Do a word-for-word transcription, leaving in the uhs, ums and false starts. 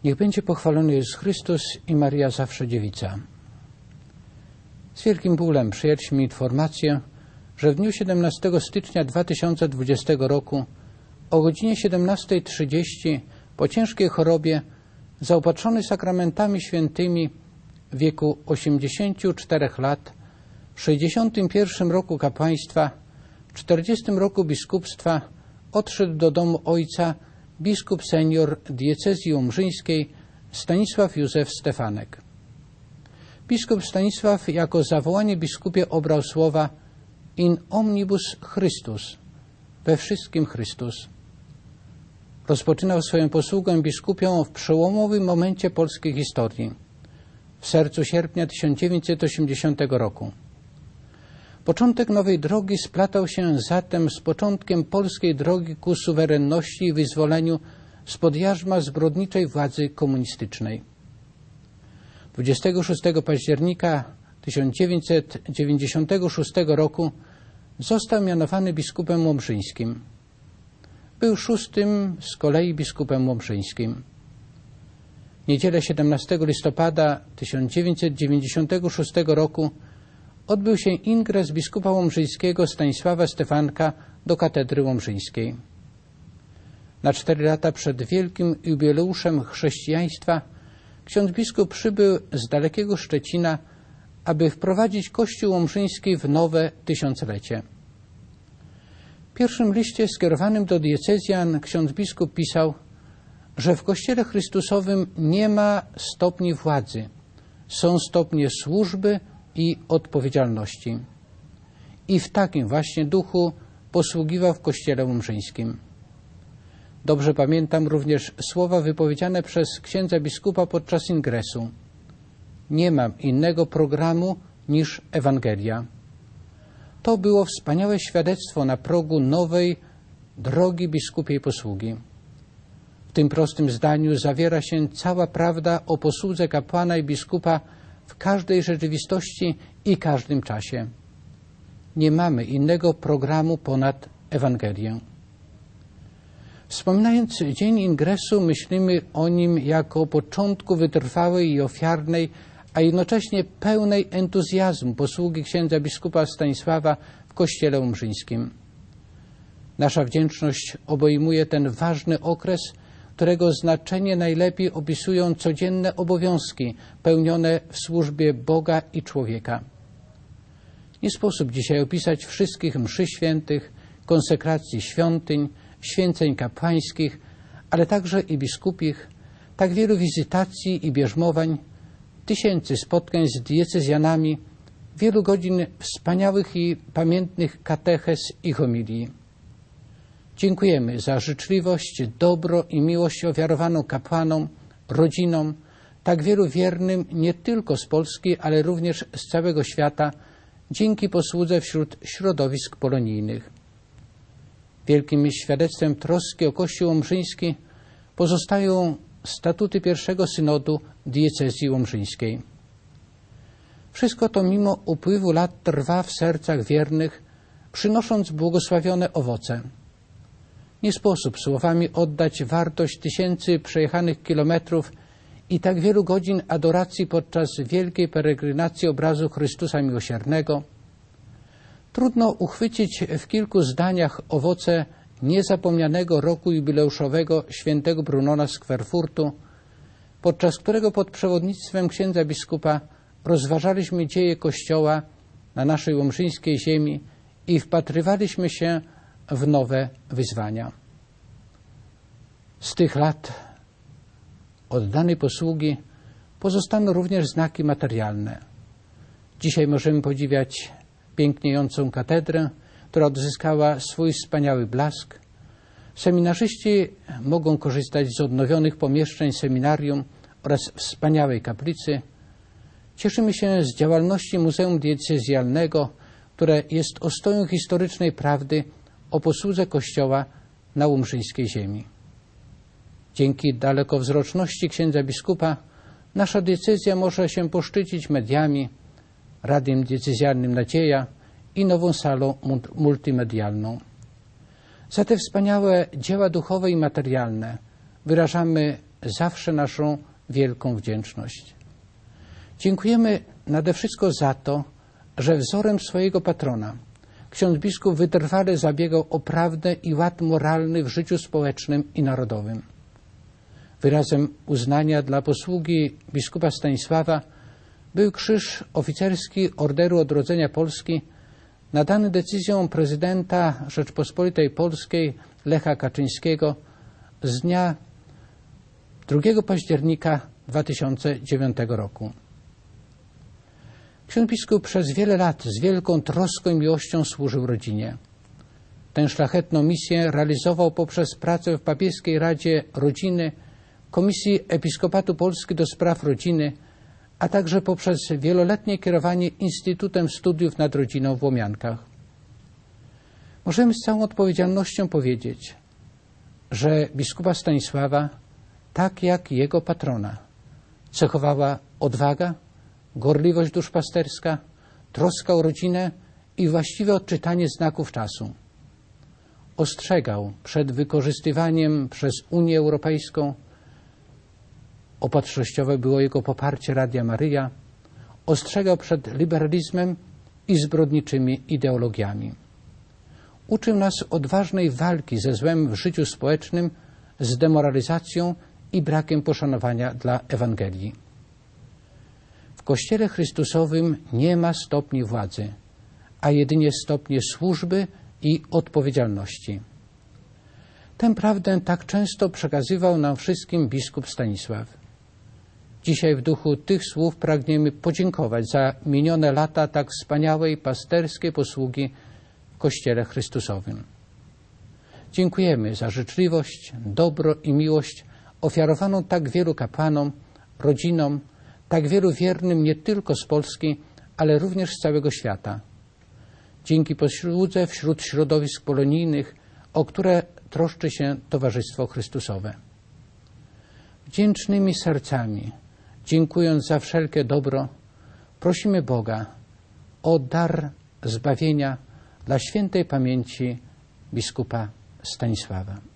Niech będzie pochwalony Jezus Chrystus i Maria zawsze dziewica. Z wielkim bólem przyjęliśmy informację, że w dniu siedemnastego stycznia dwa tysiące dwudziestego roku o godzinie siedemnastej trzydzieści po ciężkiej chorobie, zaopatrzony sakramentami świętymi w wieku osiemdziesięciu czterech lat, w sześćdziesiątym pierwszym roku kapłaństwa, w czterdziestym roku biskupstwa odszedł do domu ojca biskup senior diecezji łomżyńskiej Stanisław Józef Stefanek. Biskup Stanisław jako zawołanie biskupie obrał słowa in omnibus Christus, we wszystkim Chrystus. Rozpoczynał swoją posługę biskupią w przełomowym momencie polskiej historii, w sercu sierpnia tysiąc dziewięćset osiemdziesiątego roku. Początek nowej drogi splatał się zatem z początkiem polskiej drogi ku suwerenności i wyzwoleniu spod jarzma zbrodniczej władzy komunistycznej. dwudziestego szóstego października tysiąc dziewięćset dziewięćdziesiątego szóstego roku został mianowany biskupem łomżyńskim. Był szóstym z kolei biskupem łomżyńskim. W niedzielę siedemnastego listopada tysiąc dziewięćset dziewięćdziesiątego szóstego roku odbył się ingres biskupa łomżyńskiego Stanisława Stefanka do katedry łomżyńskiej. Na cztery lata przed wielkim jubileuszem chrześcijaństwa ksiądz biskup przybył z dalekiego Szczecina, aby wprowadzić Kościół łomżyński w nowe tysiąclecie. W pierwszym liście skierowanym do diecezjan ksiądz biskup pisał, że w Kościele Chrystusowym nie ma stopni władzy, są stopnie służby i odpowiedzialności. I w takim właśnie duchu posługiwał w Kościele łomżyńskim. Dobrze pamiętam również słowa wypowiedziane przez księdza biskupa podczas ingresu. Nie mam innego programu niż Ewangelia. To było wspaniałe świadectwo na progu nowej drogi biskupiej posługi. W tym prostym zdaniu zawiera się cała prawda o posłudze kapłana i biskupa w każdej rzeczywistości i każdym czasie. Nie mamy innego programu ponad Ewangelię. Wspominając dzień ingresu, myślimy o nim jako o początku wytrwałej i ofiarnej, a jednocześnie pełnej entuzjazmu posługi księdza biskupa Stanisława w Kościele łomżyńskim. Nasza wdzięczność obejmuje ten ważny okres, którego znaczenie najlepiej opisują codzienne obowiązki pełnione w służbie Boga i człowieka. Nie sposób dzisiaj opisać wszystkich mszy świętych, konsekracji świątyń, święceń kapłańskich, ale także i biskupich, tak wielu wizytacji i bierzmowań, tysięcy spotkań z diecezjanami, wielu godzin wspaniałych i pamiętnych katechez i homilii. Dziękujemy za życzliwość, dobro i miłość ofiarowaną kapłanom, rodzinom, tak wielu wiernym nie tylko z Polski, ale również z całego świata, dzięki posłudze wśród środowisk polonijnych. Wielkim świadectwem troski o Kościół łomżyński pozostają statuty pierwszego synodu diecezji łomżyńskiej. Wszystko to mimo upływu lat trwa w sercach wiernych, przynosząc błogosławione owoce. Nie sposób słowami oddać wartość tysięcy przejechanych kilometrów i tak wielu godzin adoracji podczas wielkiej peregrinacji obrazu Chrystusa Miłosiernego. Trudno uchwycić w kilku zdaniach owoce niezapomnianego roku jubileuszowego świętego Brunona z Querfurtu, podczas którego pod przewodnictwem księdza biskupa rozważaliśmy dzieje Kościoła na naszej łomżyńskiej ziemi i wpatrywaliśmy się w nowe wyzwania. Z tych lat oddanej posługi pozostaną również znaki materialne. Dzisiaj możemy podziwiać piękniejącą katedrę, która odzyskała swój wspaniały blask. Seminarzyści mogą korzystać z odnowionych pomieszczeń seminarium oraz wspaniałej kaplicy. Cieszymy się z działalności Muzeum Diecezjalnego, które jest ostoją historycznej prawdy o posłudze Kościoła na łomżyńskiej ziemi. Dzięki dalekowzroczności księdza biskupa nasza diecezja może się poszczycić mediami, Radiem Diecezjalnym Nadzieja i nową salą multimedialną. Za te wspaniałe dzieła duchowe i materialne wyrażamy zawsze naszą wielką wdzięczność. Dziękujemy nade wszystko za to, że wzorem swojego patrona ksiądz biskup wytrwale zabiegał o prawdę i ład moralny w życiu społecznym i narodowym. Wyrazem uznania dla posługi biskupa Stanisława był krzyż oficerski Orderu Odrodzenia Polski, nadany decyzją prezydenta Rzeczpospolitej Polskiej Lecha Kaczyńskiego z dnia drugiego października dwa tysiące dziewiątego roku. Ksiądz biskup przez wiele lat z wielką troską i miłością służył rodzinie. Tę szlachetną misję realizował poprzez pracę w Papieskiej Radzie Rodziny, Komisji Episkopatu Polski do Spraw Rodziny, a także poprzez wieloletnie kierowanie Instytutem Studiów nad Rodziną w Łomiankach. Możemy z całą odpowiedzialnością powiedzieć, że biskupa Stanisława, tak jak jego patrona, cechowała odwaga, gorliwość duszpasterska, troska o rodzinę i właściwe odczytanie znaków czasu. Ostrzegał przed wykorzystywaniem przez Unię Europejską, opatrznościowe było jego poparcie Radia Maryja, ostrzegał przed liberalizmem i zbrodniczymi ideologiami. Uczył nas odważnej walki ze złem w życiu społecznym, z demoralizacją i brakiem poszanowania dla Ewangelii. W Kościele Chrystusowym nie ma stopni władzy, a jedynie stopnie służby i odpowiedzialności. Tę prawdę tak często przekazywał nam wszystkim biskup Stanisław. Dzisiaj w duchu tych słów pragniemy podziękować za minione lata tak wspaniałej pasterskiej posługi w Kościele Chrystusowym. Dziękujemy za życzliwość, dobro i miłość ofiarowaną tak wielu kapłanom, rodzinom, tak wielu wiernym nie tylko z Polski, ale również z całego świata. Dzięki posłudze wśród środowisk polonijnych, o które troszczy się Towarzystwo Chrystusowe. Wdzięcznymi sercami, dziękując za wszelkie dobro, prosimy Boga o dar zbawienia dla świętej pamięci biskupa Stanisława.